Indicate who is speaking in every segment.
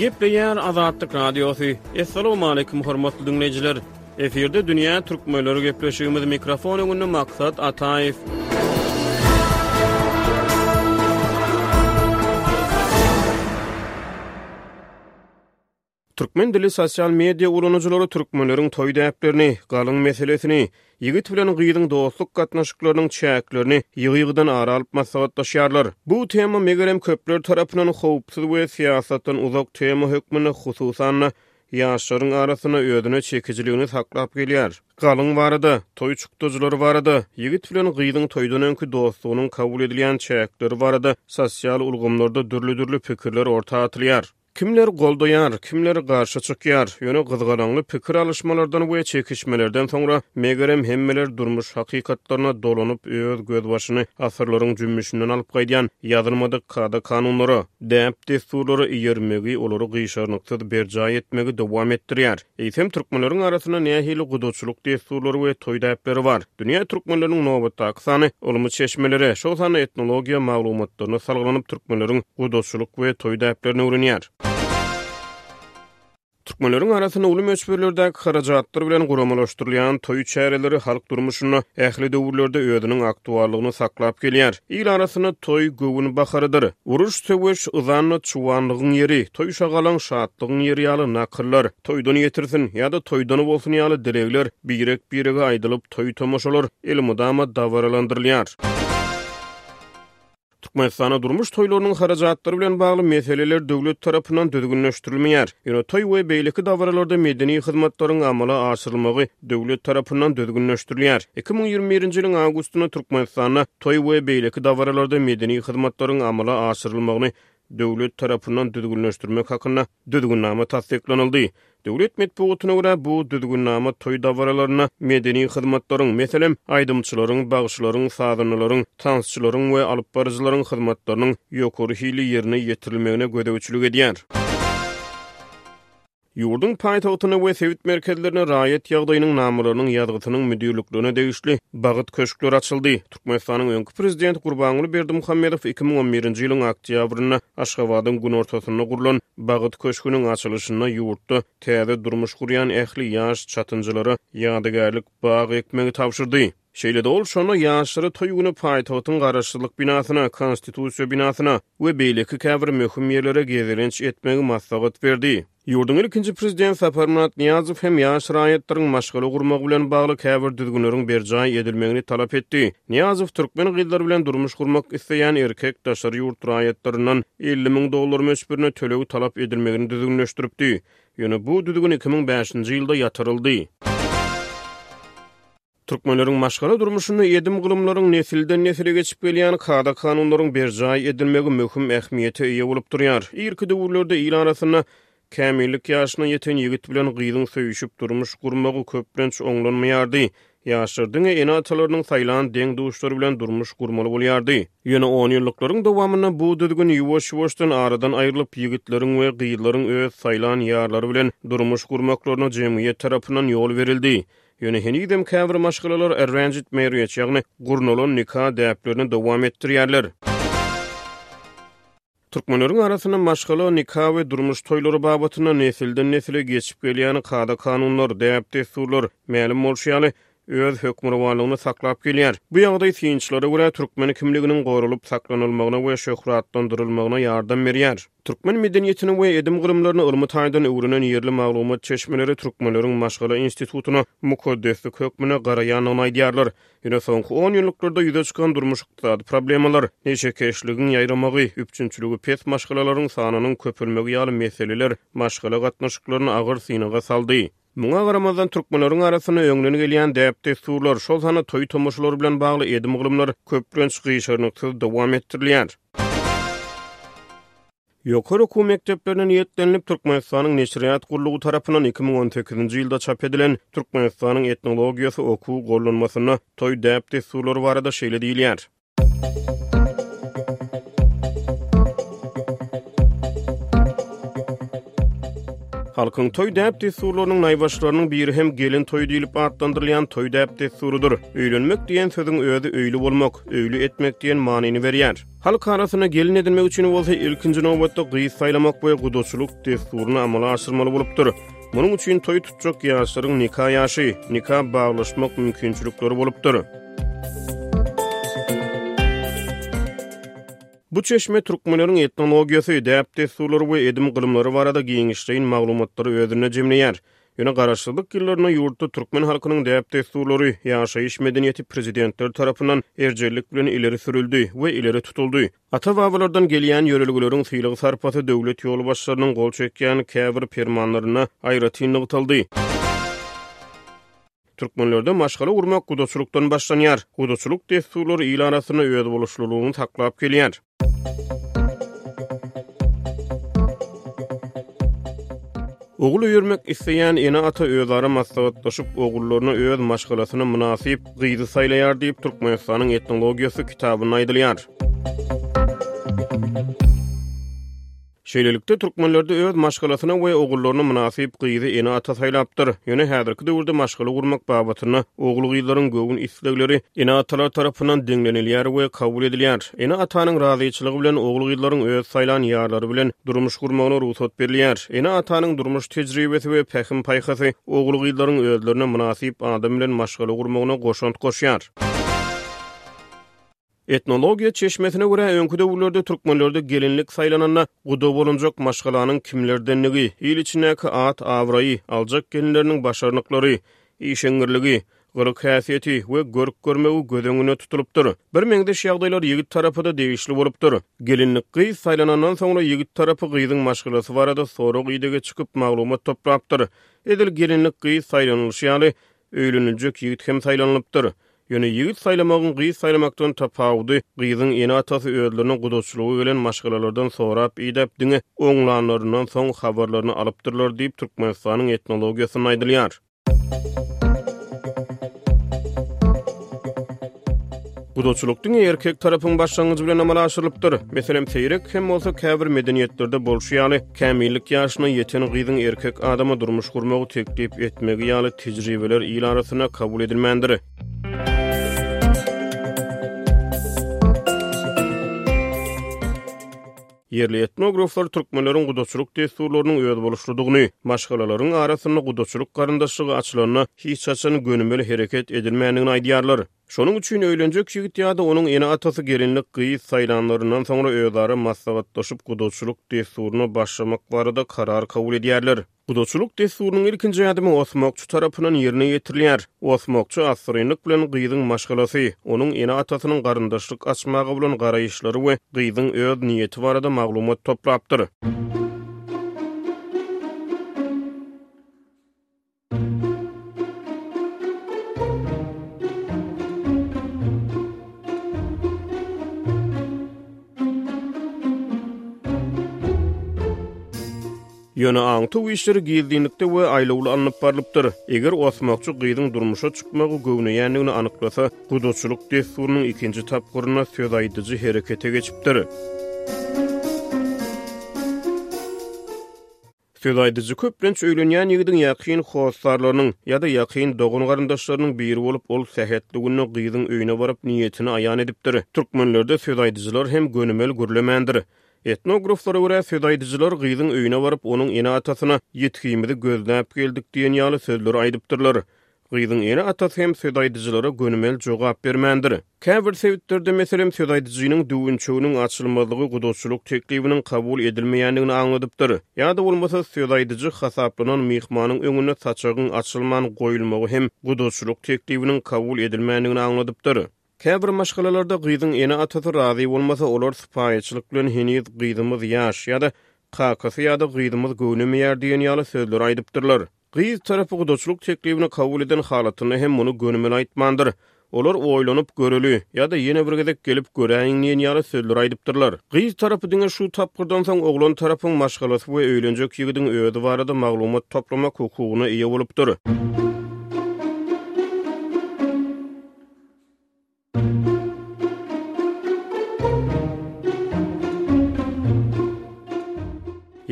Speaker 1: Gepleýär Azatlyk Radiosu. Assalamu alaykum hormatly dinleyijiler. Eferde dünýä türkmenleri gepleşigimiz mikrofon öňünde maksat Ataýew. Türkmen dili sosial media ulanıcılary türkmenleriň toý däplerini, galyň meselesini, ýigit bilen gyýdyň dostluk gatnaşyklarynyň çäklerini ýygy-ýygydan ara alyp maslahatlaşýarlar. Bu tema megerem köpler tarapyndan howpsuz we siýasatdan uzak tema hökmüne hususan ýaşlaryň arasyna ödüne çekijiligini saklap gelýär. Galyň barada, toý çykdyjylary barada, ýigit bilen gyýdyň toýdan öňkü dostlugynyň kabul edilýän çäkleri barada sosial ulgamlarda dürli pikirler ortaga atylýar. Kimler goldaýar, kimler garşy çykýar, ýöne gyzgalaňly pikir alışmalardan we çekişmelerden soňra megerem hemmeler durmuş hakykatlaryna dolanyp öz göz başyny asyrlaryň jümmüşinden alyp gaýdýan ýazylmadyk kada kanunlary, däp desturlary ýermegi olary gyşarnyksyz berjaý etmegi dowam etdirýär. Eýsem türkmenleriň arasyna nähili gudoçluk desturlary we toý däpleri bar. Dünýä türkmenläriniň nobatdaky sany, ulmy çeşmeleri, şol sany etnologiýa maglumatlaryny salgylanyp türkmenleriň gudoçluk we toý däplerini öwrenýär. Türkmenleriň arasyna ulum ölçülerdäki harajatlar bilen guramalaşdyrylýan toý çäreleri halk durmuşyny ähli döwürlerde özüniň aktuallygyny saklap gelýär. İl arasyna toý göwün baharydyr. Uruş söwüş uzanly çuwanlygyň ýeri, toý şagalan şatlygyň ýeri ýaly nakyllar, toýdan ýetirsin ýa-da toýdan bolsun ýaly dilegler birege aýdylyp toý tomoşalar elmudama dawaralandyrylýar. Türkmenistana durmuş toýlarynyň harajatları bilen bagly meseleler döwlet tarapyndan düzgünleşdirilmeýär. Ýöne toý we beýleki dawralarda medeni hyzmatlaryň amala aşyrylmagy döwlet tarapyndan düzgünleşdirilýär. 2021-nji ýylyň awgustyna Türkmenistana toý we beýleki dawralarda medeni hyzmatlaryň amala aşyrylmagyny döwlet tarapyndan düzgünleşdirmek hakynda düzgünnama tasdiklanyldy. Döwlet medeniýetyne görä bu düzgünnama toý dawralaryna medeni hyzmatlaryň, meselem aýdymçylaryň, bagşylaryň, sazanylaryň, tansçylaryň we alyp barjylaryň hyzmatlarynyň ýokary hili ýerine ýetirilmegine gödäwçilik edýär. Ýurdun paýtagtyna we sewit merkezlerine raýat ýagdaýynyň namalarynyň ýazgysynyň müdürlüklerine degişli bagyt köşkler açyldy. Türkmenistanyň öňkü prezidenti Gurbanuly Berdimuhammedow 2011-nji ýylyň oktýabryna Aşgabatyň gün ortasyna gurulan bagyt köşküniň açylyşyna ýurtda täze durmuş gurýan ähli ýaş çatynjylary ýadygärlik bag ekmegi tapşyrdy. Şeýle-de ol şonu ýaşlary toý güni paýtagtyň garaşsyzlyk binasyna, konstitusiýa binasyna we beýleki käbir möhüm ýerlere gezilenç etmegi maslahat berdi. Ýurduň ilkinji prezident Saparmurat Niýazow hem ýaş raýatlaryň maşgala gurmak bilen bagly käbir düzgünleriň berjaý edilmegini talap etdi. Niýazow türkmen gyzlar bilen durmuş gurmak isleýän erkek daşary ýurt raýatlaryndan $50.000 möçbirine tölegi talap edilmegini düzgünleşdiripdi. Ýöne bu düzgün 2005-nji ýylda ýatyryldy. Türkmenleriň maşgala durmuşyny edim gylymlaryň nesilden nesile geçip gelýän kada kanunlaryň berjaý edilmegi möhüm ähmiýete ýa bolup durýar. Irki döwürlerde il arasyna kämillik ýaşyna ýeten ýigit bilen gyýdyň söýüşip durmuş gurmagy köplenç oňlanmaýardy. Ýaşlardyň ene atalarynyň saýlan deň duşlary bilen durmuş gurmaly bolýardy. Ýöne 10 ýyllyklaryň dowamyna bu düzgün ýuwaş-ýuwaşdan aradan aýrylyp ýigitleriň we gyýylaryň öz saýlan ýarlary bilen durmuş gurmaklaryna jemgyýet tarapyndan ýol berildi. Ýöne henidem käbir maşgalalar errenjit merýet ýagny gurnalan nikah däplerini dowam etdirýärler. Türkmenleriň arasyna maşgala, nikah we durmuş toýlary babatyna nesilden nesile geçip gelýän kada kanunlar, däp desturlar ma'lum bolýaly öz hökmürwalygyny saklap gelýär. Bu ýagdaý synçylary görä türkmen kimliginiň gorulyp saklanylmagyna we şöhratlandyrylmagyna ýardam berýär. Türkmen medeniýetini we edim gylymlaryny ılmy taýdan öwrenen ýerli maglumat çeşmeleri türkmenleriň maşgala institutyna mukaddeslik hökmüne garaýanyny aýdýarlar. Ýöne soňky 10 ýyllyklerde ýüze çykan durmuş ykdysady problemalar, neşekeşligin ýaýramagy, üpçünçüligi, pes maşgalalaryň sanynyň köpelmegi ýaly meseleler maşgala gatnaşyklaryny agyr synaga saldy. Muňa garamazdan türkmenleriň arasyna öňlen gelýän däp desturlar, şol sana toý tomoşalary bilen bagly edim gylymlar köplenç gyşarnyksyz dowam etdirilýär. Ýokary okuw mekdeplerine niýetlenip Türkmenistanyň Neşriýat gurulugy tarapyndan 2018-nji ýylda çap edilen Türkmenistanyň etnologiýasy okuw gollanmasyna toý däp desturlary barada şeýle diýilýär. Halkyň toý däp desturlarynyň naýbaşlarynyň biri hem gelin toý diýilip adlandyrylýan toý däp desturudyr. Öýlenmek diýen söziň özi öýli bolmak, öýli etmek diýen manyny berýär. Halk arasyna gelin edilmek üçin bolsa ilkinji nowbatda gyýyş saýlamak we gudoçuluk desturuny amala aşyrmaly bolupdyr. Munyň üçin toý tutjak ýaşlaryň nikah ýaşy, nikah baglaşmak mümkinçilikleri bolupdyr. Bu çeşme türkmenleriň etnologiýasy, däp desturlary we edim gylymlary barada giňişleýin maglumatlary özüne jemleýär. Ýöne garaşsyzlyk ýyllaryna ýurtda türkmen halkynyň däp desturlary ýaşaýyş medeniýeti prezidentler tarapyndan erjellik bilen ileri sürüldi we ileri tutuldy. Ata-babalardan gelýän ýörelgileriň syýlygy sarpasy döwlet ýoly başlarynyň gol çekýän käbir fermanlaryna aýratyn nygtaldy. Türkmenlerde maşgala urmak gudoçulukdan başlanýar. Gudoçuluk desturlary ýyl arasyna öz boluşlulygyny taklap gelýär. Ogul öýürmek isleýän ene ata özara maslahatlaşyp ogullaryna öz maşgalasyna münasip gyzy saýlaýar diýip Türkmenistanyň etnologiýasy kitabyny aýdylýar. Şeýlelikde türkmenlerde öz maşgalasyna we ogullaryna münasip gyzy ene ata saýlapdyr. Ýöne häzirki döwürde maşgala gurmak babatyna ogul gyzlaryň göwün islegleri ene atalar tarapyndan deňlenilýär we kabul edilýär. Ene atanyň razyçylygy bilen ogul gyzlaryň öz saýlan ýarlary bilen durmuş gurmagyna ruhsat berilýär. Ene atanyň durmuş tejribesi we pähim paýhasy ogul gyzlaryň özlerine münasip adam bilen maşgala gurmagyna goşant goşýar. Etnologiýa çeşmesine görä öňkü döwürlerde türkmenlerde gelinlik saýlanana gudo bolanjak maşgalanyň kimlerdenligi, ýyl içindäki at, awraýy, aljak gelinleriniň başarnyklary, işeňirligi, gyrık häsiýeti we görüp görmegi gödeňine tutulupdyr. Bir meňde şagdaýlar ýigit tarapyda degişli bolupdyr. Gelinlik gyz saýlanandan soňra ýigit tarapy gyzyň maşgalasy barada sorag ýydyga çykyp maglumat toplapdyr. Edil gelinlik gyz saýlanylşy öýleniljek ýigit hem saýlanylypdyr. Ýöne ýigit saýlamagyň gyz saýlamakdan tapawdy, gyzyň ene atasy özleriniň gudoçulugy bilen maşgalalardan sorap ýedip diňe oňlanlarynyň soň habarlaryny alypdyrlar diýip Türkmenistanyň etnologiýasyny aýdylýar. Gudoçulukdyň erkek tarapyň başlangyjy bilen amala aşyrylypdyr. Meselem seýrek hem bolsa käbir medeniýetlerde bolşýaly kämillik ýaşyna ýeten gyzyň erkek adama durmuş gurmagy teklip etmegi ýaly tejribeler ýyl arasyna kabul edilmändir. Yerli etnograflar türkmenleriň gudoçuluk desturlarynyň öz boluşludygyny, maşgalalaryň arasyna gudoçuluk garyndaşlygy açylaryna hiç açan gönümmeli hereket edilmänligini aýdýarlar. Şonuň üçin öýlenjek ýigit ýa-da onuň ene atasy gelinlik gyz saýlanlaryndan soňra özara maslahatlaşyp gudoçuluk desturuny başlamak barada karar kabul edýärler. Gudoçuluk desturunyň ilkinji ýadymy osmokçy tarapyndan ýerine ýetirilýär. Osmokçy asyrynlyk bilen gyzyň maşgalasy, onuň ene atasynyň garyndaşlyk açmagy bilen garaýyşlary we gyzyň öz niýeti barada maglumat toplapdyr. Ýöne aňty bu işleri gizlilikde we aýlawly alınıp barlypdyr. Eger osmokçy gyzyň durmuşa çykmagy göwnäýänligini anyklasa, gudoçuluk desturunyň ikinji tapgyryna söz aýdyjy herekete geçipdir. Söz aýdyjy köplenç öýlenýän ýigdiň ýakyn howsarlarynyň ýa-da ýakyn dogun garyndaşlarynyň biri bolup, ol sähetligini gyzyň öýüne baryp niýetini aýan edipdir. Türkmenlerde söz aýdyjylar hem gönümel gürlemändir. Etnograflara görä söz aýdyjylar gyzyň öýüne baryp onuň ene atasyna ýetkimizi gözläp geldik diýen ýaly sözler aýdypdyrlar. Gyzyň ene atasy hem söz aýdyjylara gönümel jogap bermändir. Käbir sebäplerde meselem söz aýdyjynyň düwünçüğiniň açylmalygy gudoçuluk teklibiniň kabul edilmeýänligini aňladypdyr. Ýa-da bolmasa söz aýdyjy hasaplanan mehmanyň öňüne saçagyň açylman goýulmagy hem gudoçuluk teklibiniň kabul edilmeýänligini aňladypdyr. Käbir maşgalalarda gyzyň ene atasy razy bolmasa olar sypaýçylyk bilen heniz gyzymyz ýaş ýa-da kakasy ýa-da gyzymyz göwnemeýär diýen ýaly sözler aýdypdyrlar. Gyz tarapy gudoçuluk teklibini kabul eden halatyny hem muny gönümel aýtmandyr. Olar oýlanyp göreli ýa-da ýene bir gezek gelip göräýin diýen ýaly sözler aýdypdyrlar. Gyz tarapy diňe şu tapgyrdan soň oglan tarapyň maşgalasy we öýlenjek ýigidiň öýüdi barada maglumat toplamak hukugyna eýe bolupdyr.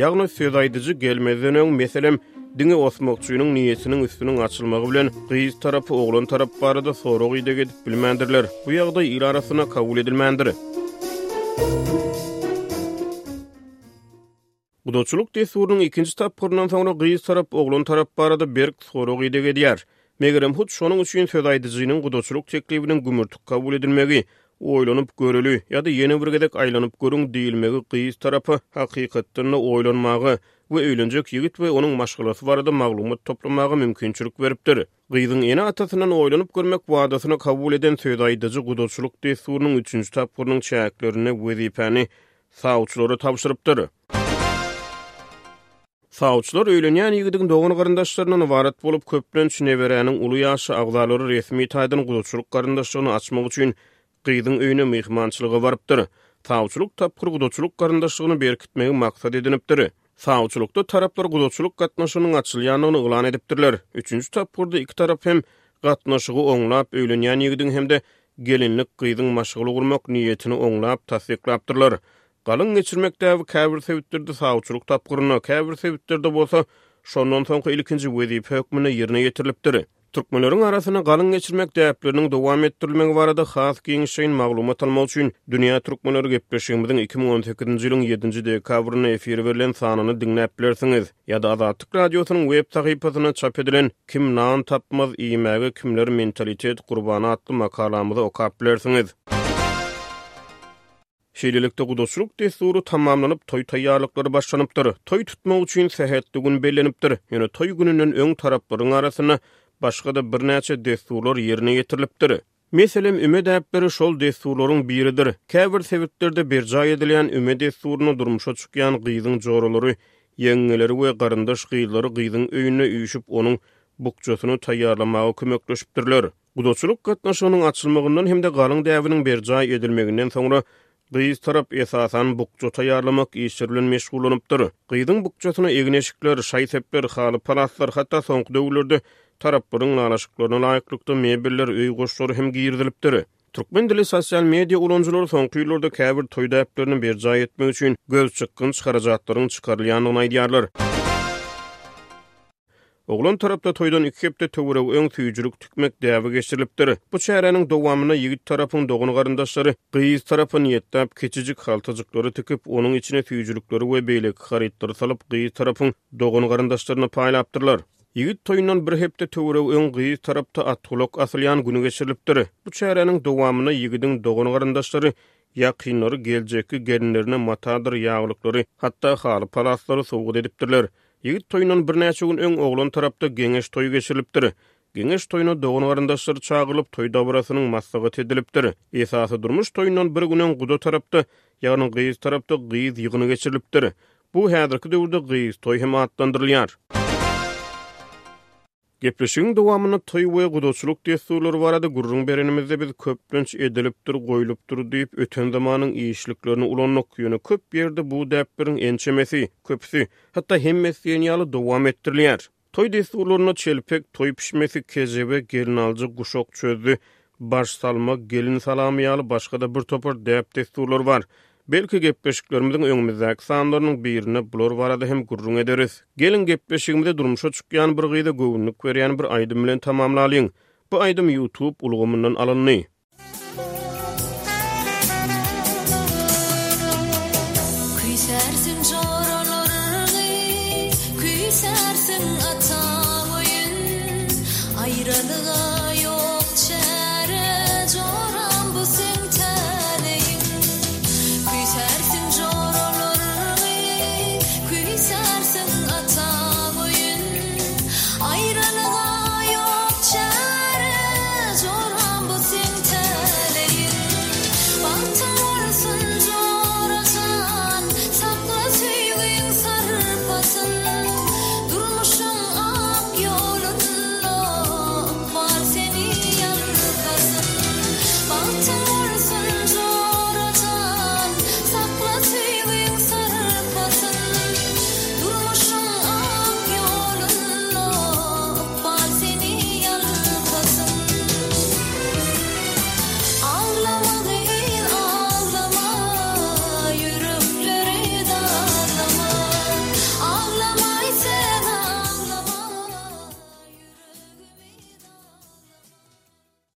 Speaker 1: Ýagny söz aýdyjy gelmezden öň meselem diňe osmokçunyň niýetiniň üstüniň açylmagy bilen gyýyz tarapy oglan tarap barada sorag ýyda gedip bilmändirler. Bu ýagdaý il arasyna kabul edilmändir. Gudoçuluk desurunyň ikinji tapgyryndan soňra gyýyz tarap oglan tarap barada berk sorag ýyda gedýär. Megerem hut şonuň üçin söz aýdyjynyň gudoçuluk teklibiniň gümürtük kabul edilmegi, oýlanyp göreli ýa-da ýene bir gedek aýlanyp görüň diýilmegi gyýyz tarapy hakykatdan oýlanmagy we öýlenjek ýigit we onuň maşgylasy barada maglumat toplamagy mümkinçilik beripdir. Gyýzyň ene atasyndan oýlanyp görmek wadasyny kabul eden söz aýdyjy gudoçuluk desurunyň üçinji tapgyrynyň çäklerini wezipany sawçylara tapşyrypdyr. Sawçylar öýlenýän ýigidiň dogany garyndaşlarynyň warat bolup köplenç neberäniň uly ýaşy agzalary resmi taýdan gudoçuluk garyndaşlygyny açmak üçin gyýdyň öýüne mehmançylyga barypdyr. Sawçylyk tapgyr gudoçuluk garyndaşlygyny berkitmegi maksat edinipdir. Sawçylykda taraplar gudoçuluk gatnaşygynyň açylýanyny elan edipdirler. Üçünji tapgyrda iki tarap hem gatnaşygy oňlap öýlenýän ýigidiň hemde gelinlik gyýdyň maşgyly gurmak niýetini oňlap tasdiklapdyrlar. Galyň geçirmekdäki käbir sebitleri sawçylyk tapgyryna, käbir sebitlerde bolsa şondan soňky ilkinji wezipe hökmüne ýerine ýetirilipdir. Türkmenleriň arasyna galyň geçirmek däpleriniň dowam etdirilmegi barada has giňişeýin maglumat almak üçin Dünýä Türkmenleri gepleşigimiziň 2018-nji ýylyň 7-nji dekabryna efir berilen sanyny diňläp bilersiňiz. Ýa-da Azatlyk radiosynyň web sahypasyna çap edilen Kim nan tapmaz iýmäge kimler mentalitet gurbany atly makalamyzda okap bilersiňiz. Şeýlelikde gudoçuluk desuru tamamlanyp toý taýýarlyklary başlanypdyr. Toý tutmak üçin sähetli gün bellenipdir. Ýöne toý gününden öň taraplaryň arasyna başga da birnäçe desturlar ýerine ýetirilipdir. Meselem üme däpleri şol desturlaryň biridir. Käbir sebitlerde berja edilen üme desturuny durmuşa çykýan gyýdyň joralary, ýeňeleri we garyndaş gyýlary gyýdyň öýüne üýüşip onuň bukçasyny taýýarlamagy kömekleşipdirler. Gudoçuluk gatnaşygynyň açylmagyndan hem de galyň däwriniň berja edilmeginden soňra gyýyz tarap esasan bukça taýýarlamak işleri bilen meşgulanypdyr. Gyýdyň bukçasyna egneşikler, şaýsepler, haly palaslar, hatda soňky döwürlerde taraplaryň nalaşyklaryna laýyklykda mebeller, öý goşlary hem giýirilipdir. Türkmen dili sosial media ulanjylary soňky ýyllarda käbir toý däplerini berja etmek üçin göz çykkyn çykarajatlaryň çykarylýanyny aýdýarlar. Oglan tarapda toýdan 2 hepde töwereg öň tüýjülük tükmek däwi geçirilipdir. Bu çäreniň dowamyna ýigit tarapyň dogany garyndaşlary gyýyz tarapyny ýetdäp keçijik haltazyklary tükip onuň içine tüýjülükleri we beýleki harytlary salyp gyýyz tarapyň dogany garyndaşlaryna paýlapdyrlar. Ýigit toýundan bir hepde töwereg öň gyýyz tarapda atgulak asylýan güni geçirilipdir. Bu çäreniň dowamyna ýigidiň dogany garyndaşlary ýakynlary geljekki gelinlerine matadyr ýaglyklary, hatda haly palaslary sowgat edipdirler. Ýigit toýundan birnäçe gün öň oglan tarapda geňeş toý geçirilipdir. Geňeş toýuna dogany garyndaşlary çagylyp toý dabarasynyň maslahat edilipdir. Esasy durmuş toýundan bir günen gudo tarapda, ýagny gyýyz tarapda gyýyz ýygyny geçirilipdir. Bu häzirki döwürde gyýyz toý hem adlandyrylýar. Gepleşigiň dowamyna toý we gudoçuluk desturlary barada gurrun berenimizde biz köplenç edilipdir, goýulypdyr diýip öten zamanyň iýişliklerini ulanmak ýöne köp ýerde bu däpleriň ençemesi, köpsi, hatda hemmesi ýaly dowam etdirilýär. Toý desturlaryna çelpek, toý pişmesi, kezebe, gelin aljy, guşok çözdü, baş salma, gelin salamy ýaly başga da bir topar däp desturlar bar. Belki gepleşiklerimizin öňümizdäki sanlarynyň birine bular barada hem gurrun ederiz. Gelin gepleşigimizde durmuşa çykýan bir gyýda göwnük berýän bir aýdym bilen tamamlalyň. Bu aýdym YouTube ulgamyndan alyndy.